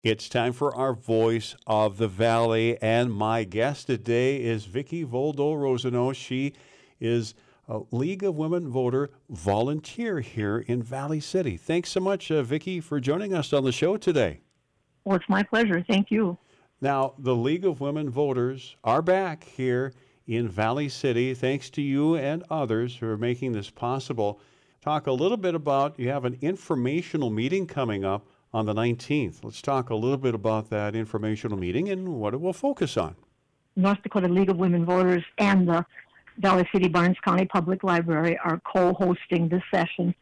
It's time for our Voice of the Valley, and my guest today is Vicki Voldo-Rosenow. She is a League of Women Voter volunteer here in Valley City. Thanks so much, Vicki, for joining us on the show today. Well, it's my pleasure. Thank you. Now, the League of Women Voters are back here in Valley City, thanks to you and others who are making this possible. Talk a little bit about, you have an informational meeting coming up on the 19th. Let's talk a little bit about that informational meeting and what it will focus on. North Dakota League of Women Voters and the Valley City Barnes County Public Library are co-hosting this session.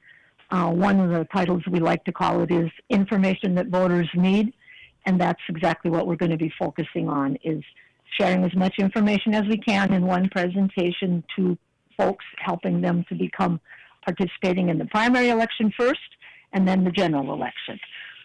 One of the titles we like to call it is Information That Voters Need, and that's exactly what we're going to be focusing on, is sharing as much information as we can in one presentation to folks, helping them to become participating in the primary election first and then the general election.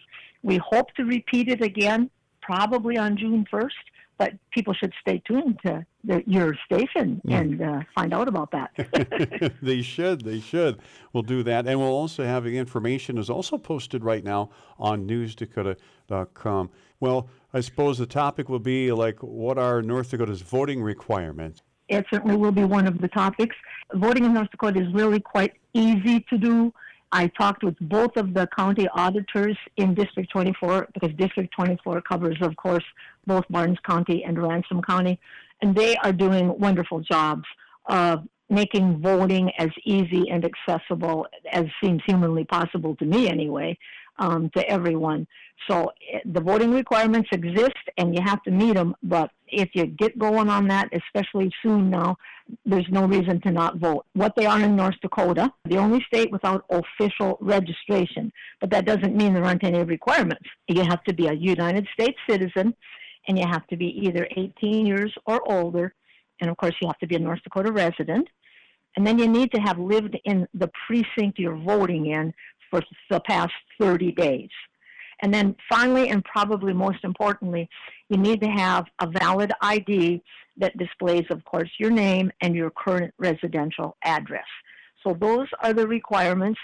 We hope to repeat it again, probably on June 1st, but people should stay tuned to your station and find out about that. They should. We'll do that. And we'll also have the information is also posted right now on newsdakota.com. Well, I suppose the topic will be like, what are North Dakota's voting requirements? It certainly will be one of the topics. Voting in North Dakota is really quite easy to do. I talked with both of the county auditors in District 24, because District 24 covers, of course, both Barnes County and Ransom County, and they are doing wonderful jobs of making voting as easy and accessible as seems humanly possible to me anyway, to everyone. So the voting requirements exist, and you have to meet them, but if you get going on that, especially soon now, there's no reason to not vote. What they are in North Dakota, the only state without official registration, but that doesn't mean there aren't any requirements. You have to be a United States citizen, and you have to be either 18 years or older, and of course you have to be a North Dakota resident, and then you need to have lived in the precinct you're voting in for the past 30 days. And then finally, and probably most importantly, you need to have a valid ID that displays, of course, your name and your current residential address. So those are the requirements.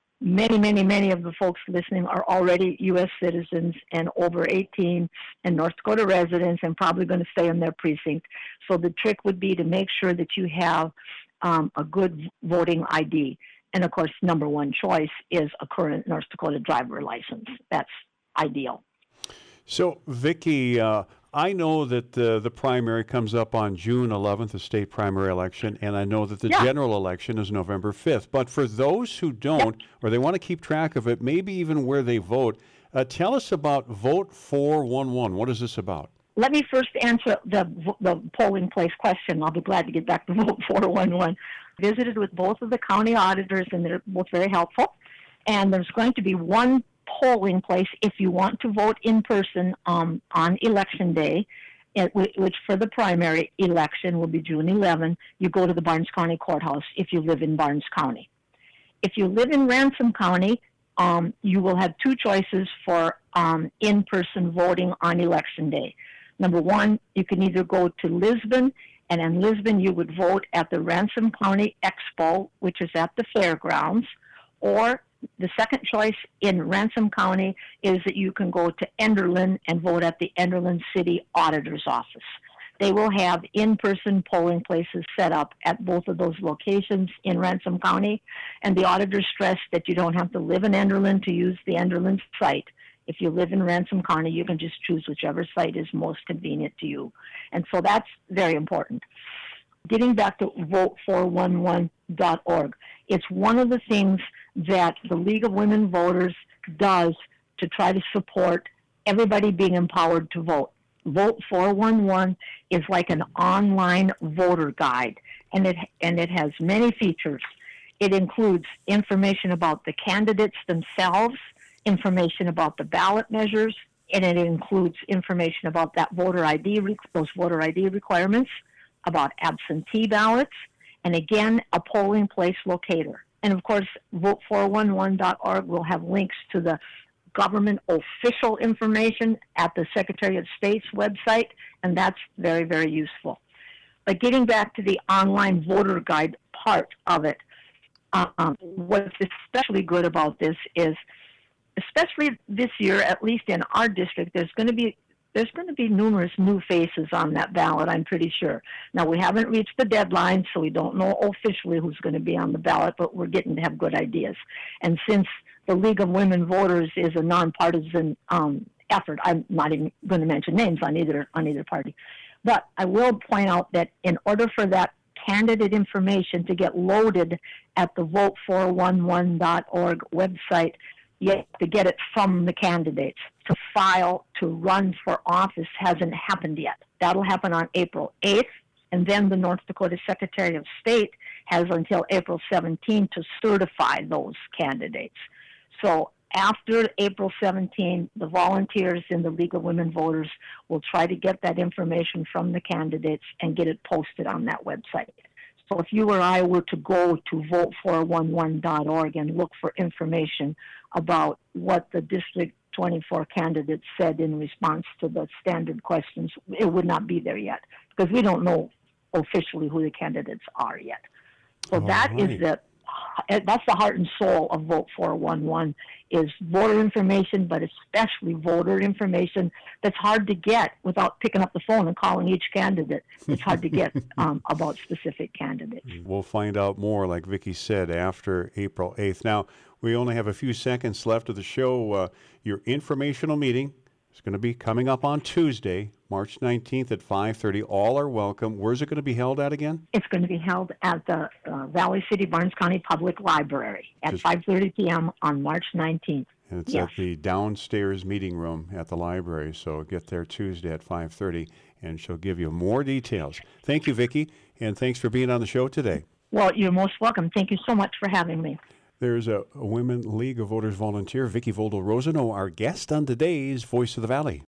Many of the folks listening are already U.S. citizens and over 18 and North Dakota residents and probably going to stay in their precinct. So the trick would be to make sure that you have a good voting ID. And, of course, number one choice is a current North Dakota driver license. That's ideal. So, Vicki, I know that the primary comes up on June 11th, the state primary election, and I know that the general election is November 5th. But for those who don't, or they want to keep track of it, maybe even where they vote, tell us about Vote 411. What is this about? Let me first answer the polling place question. I'll be glad to get back to Vote 411. Visited with both of the county auditors, and they're both very helpful. And there's going to be one polling place if you want to vote in person on Election Day, which for the primary election will be June 11. You go to the Barnes County Courthouse if you live in Barnes County. If you live in Ransom County, you will have two choices for in-person voting on Election Day. Number one, you can either go to Lisbon, and in Lisbon, you would vote at the Ransom County Expo, which is at the fairgrounds, or the second choice in Ransom County is that you can go to Enderlin and vote at the Enderlin City Auditor's Office. They will have in-person polling places set up at both of those locations in Ransom County, and the auditors stress that you don't have to live in Enderlin to use the Enderlin site. If you live in Ransom County, you can just choose whichever site is most convenient to you. And so that's very important. Getting back to vote411.org, it's one of the things that the League of Women Voters does to try to support everybody being empowered to vote. Vote 411 is like an online voter guide, and it has many features. It includes information about the candidates themselves, information about the ballot measures, and it includes information about that voter ID, those voter ID requirements, about absentee ballots, and again, a polling place locator. And of course, vote411.org will have links to the government official information at the Secretary of State's website, and that's very, very useful. But getting back to the online voter guide part of it, what's especially good about this is especially this year, at least in our district, there's going to be numerous new faces on that ballot, I'm pretty sure. Now, we haven't reached the deadline, so we don't know officially who's going to be on the ballot, but we're getting to have good ideas. And since the League of Women Voters is a nonpartisan effort, I'm not even going to mention names on either party. But I will point out that in order for that candidate information to get loaded at the vote411.org website, you have to get it from the candidates. To file to run for office hasn't happened yet. That'll happen on April 8th, and then the North Dakota Secretary of State has until April 17th to certify those candidates. So after April 17th, the volunteers in the League of Women Voters will try to get that information from the candidates and get it posted on that website. So if you or I were to go to vote411.org and look for information about what the District 24 candidates said in response to the standard questions, it would not be there yet because we don't know officially who the candidates are yet. So that's the heart and soul of Vote 411 is voter information, but especially voter information that's hard to get without picking up the phone and calling each candidate. It's hard to get about specific candidates. We'll find out more, like Vicki said, after April 8th. Now, we only have a few seconds left of the show. Your informational meeting is going to be coming up on Tuesday, March 19th at 5:30. All are welcome. Where's it going to be held at again? It's going to be held at the Valley City Barnes County Public Library at 5:30 p.m. on March 19th. And it's at the downstairs meeting room at the library, so get there Tuesday at 5:30, and she'll give you more details. Thank you, Vicki, and thanks for being on the show today. Well, you're most welcome. Thank you so much for having me. There's a Women League of Voters volunteer, Vicki Voldel-Rosenow, our guest on today's Voice of the Valley.